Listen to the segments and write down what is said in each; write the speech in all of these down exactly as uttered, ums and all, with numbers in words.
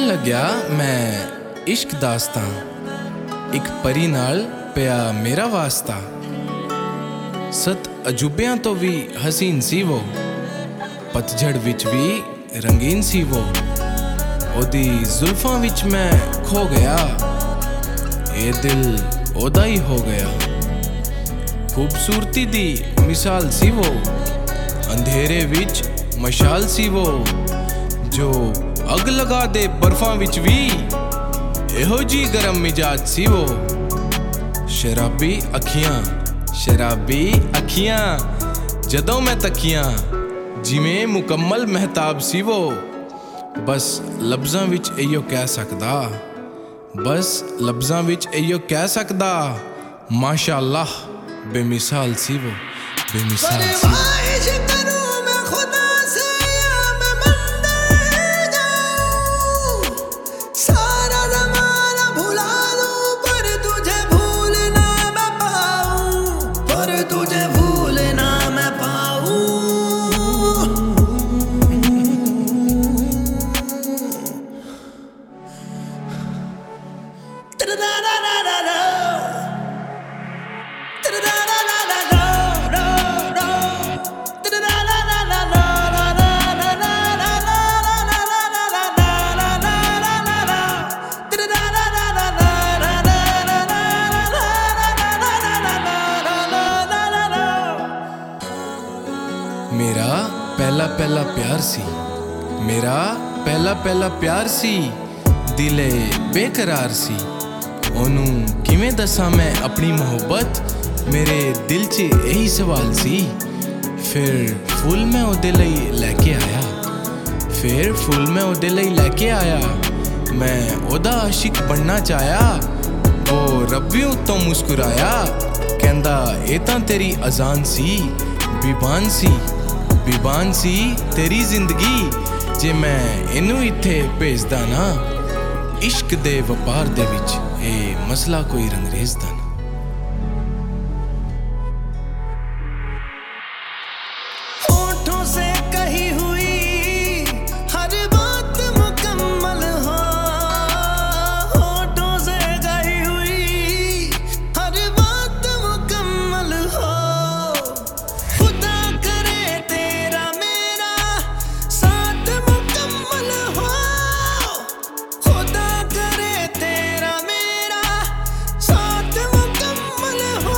ਲੱਗਿਆ ਮੈਂ ਇਸ਼ਕ ਦਾਸਤਾਂ, ਇੱਕ ਪਰੀ ਨਾਲ ਪਿਆ ਮੇਰਾ ਵਾਸਤਾ। ਸਤ ਅਜੂਬਿਆਂ ਤੋਂ ਵੀ ਹਸੀਨ ਸੀ ਵੋ, ਪਤਝੜ ਵਿੱਚ ਵੀ ਰੰਗੀਨ ਸੀ ਵੋ। ਉਹਦੀ ਜ਼ੁਲਫਾਂ ਵਿੱਚ ਮੈਂ ਖੋ ਗਿਆ, ਇਹ ਦਿਲ ਉਹਦਾ ਹੀ ਹੋ ਗਿਆ। ਖੂਬਸੂਰਤੀ ਦੀ ਮਿਸਾਲ ਸੀ ਵੋ, ਅੰਧੇਰੇ ਵਿੱਚ ਮਸ਼ਾਲ ਸੀ ਵੋ, ਜੋ ਅੱਗ ਲਗਾ ਦੇ ਬਰਫਾਂ ਵਿੱਚ ਵੀ ਇਹੋ ਜੀ ਗਰਮ ਮਿਜਾਜ ਸੀ ਵੋ। ਸ਼ਰਾਬੀ ਅੱਖੀਆਂ, ਸ਼ਰਾਬੀ ਅੱਖੀਆਂ, ਜਦੋਂ ਮੈਂ ਤੱਕੀਆਂ ਜਿਵੇਂ ਮੁਕੰਮਲ ਮਹਿਤਾਬ ਸੀ ਵੋ। ਬਸ ਲਫ਼ਜ਼ਾਂ ਵਿੱਚ ਇਹੋ ਕਹਿ ਸਕਦਾ, ਬਸ ਲਫ਼ਜ਼ਾਂ ਵਿੱਚ ਇਹੋ ਕਹਿ ਸਕਦਾ, ਮਾਸ਼ਾ ਅੱਲਾਹ ਬੇਮਿਸਾਲ ਸੀ ਵੋ, ਬੇਮਿਸਾਲ ਸੀ। मेरा पहला पहला प्यार सी, मेरा पहला पहला प्यार सी, दिले बेकरार सी। ओनू किवें दसां मैं अपनी मोहब्बत, मेरे दिल च यही सवाल सी। फिर फुल मैं ओदे लई लैके आया, फिर फुल मैं ओदे लई लैके आया। मैं ओदा आशिक बनना चाहया, वो रब्बी उत्तों मुस्कुराया, कहंदा ए तां तेरी अजान सी, बीबान सी, बीबान सी तेरी जिंदगी जे मैं इनू इत्थे भेजदा ना। इश्क दे वपार दे विच ए मसला कोई रंगरेज दा ना। होठों से कही हुई हर बात मुकम्मल हो, होठों से कही हुई हर बात मुकम्मल हो। खुदा करे तेरा मेरा साथ मुकम्मल हो, खुदा करे तेरा मेरा साथ मुकम्मल हो।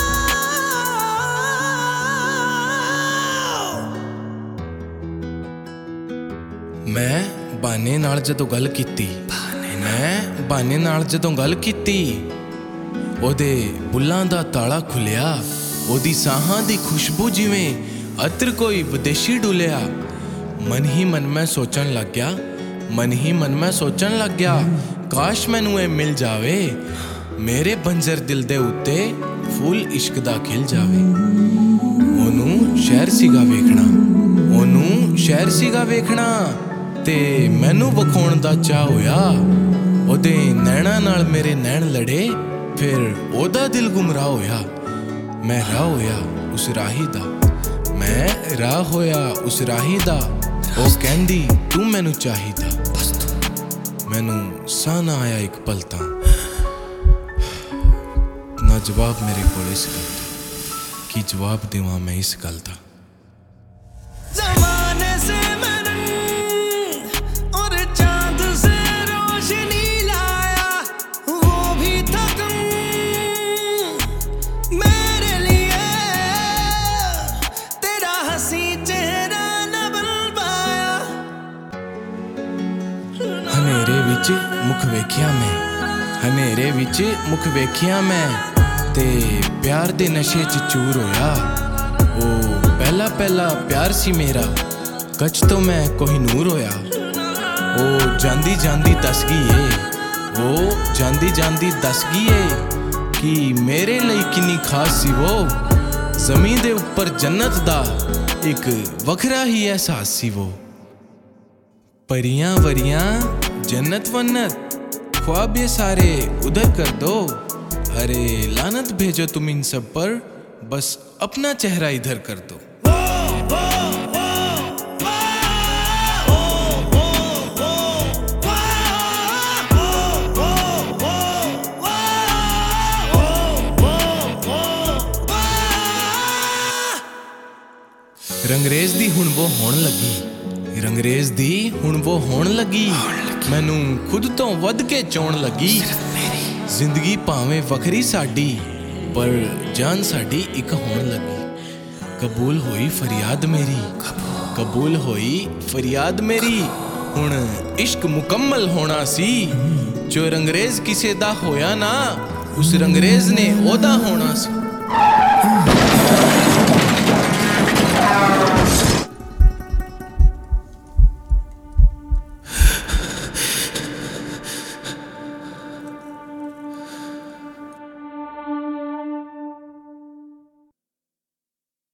मैं बाने नाल जदों गल कीती, मैं बाने नाल जदों गल कीती, ओदे बुल्लां दा ताला खुलिया, ओदी साहां दी खुशबू जिवें अतर कोई विदेशी डुलिया। मन ही मन मैं सोचन लग गया, मन ही मन मैं सोचन लग गया, काश मैनू ए मिल जावे, मेरे बंजर दिल दे उत्ते फूल इश्क दा खिल जावे। ओनू शहर सीगा वेखना, ओनू शहर सीगा वेखना, ते मैनू वखाउण दा चाह होया। ओदे नैणा नाल मेरे नैण लड़े, फिर ओदा दिल गुमराह होया। मैं राह होया उस राही दा, मैं राह होया उस राही दा। ओ कहंदी तू मैनू चाहिदा, मैनू साह ना आया एक पल तां, ना जवाब मेरे कोल इस गल दा, की जवाब देवां मैं इस गल दा। ज़माने से मैं रंग और चाँद से रोशनी लाया, वो भी था कम मेरे लिए, तेरा हंसी चेहरा न बन पाया। हनेरे विच मुख वेखिया मैं, हनेरे विच मुख वेखिया मैं, ते प्यार दे नशे च चूर होया। ओ पहला पहला प्यार सी मेरा, कच तो मैं कोहिनूर होया। ओ जांदी जांदी दस गई ए, ओ जांदी जांदी दस गई ए, कि मेरे लिए किन्नी खास सी वो। ज़मीन दे उपर जन्नत दा एक वखरा ही एहसास सी वो। परियां वरियां जन्नत वन्नत, ख्वाब ये सारे उधर कर दो। अरे लानत भेजो तुम इन सब पर, बस अपना चेहरा इधर कर दो। ਰੰਗਰੇਜ਼ ਦੀ ਹੁਣ ਉਹ ਹੋਣ ਲੱਗੀ, ਰੰਗਰੇਜ਼ ਦੀ ਹੁਣ ਉਹ ਹੋਣ ਲੱਗੀ, ਮੈਨੂੰ ਖੁਦ ਤੋਂ ਵੱਧ ਕੇ ਚਾਹੁਣ ਲੱਗੀ। ਜ਼ਿੰਦਗੀ ਭਾਵੇਂ ਵੱਖਰੀ ਸਾਡੀ, ਪਰ ਜਾਨ ਸਾਡੀ ਇੱਕ ਹੋਣ ਲੱਗੀ। ਕਬੂਲ ਹੋਈ ਫਰਿਆਦ ਮੇਰੀ, ਕਬੂਲ ਹੋਈ ਫਰਿਆਦ ਮੇਰੀ। ਹੁਣ ਇਸ਼ਕ ਮੁਕੰਮਲ ਹੋਣਾ ਸੀ, ਜੋ ਰੰਗਰੇਜ਼ ਕਿਸੇ ਦਾ ਹੋਇਆ ਨਾ, ਉਸ ਰੰਗਰੇਜ਼ ਨੇ ਉਹਦਾ ਹੋਣਾ ਸੀ।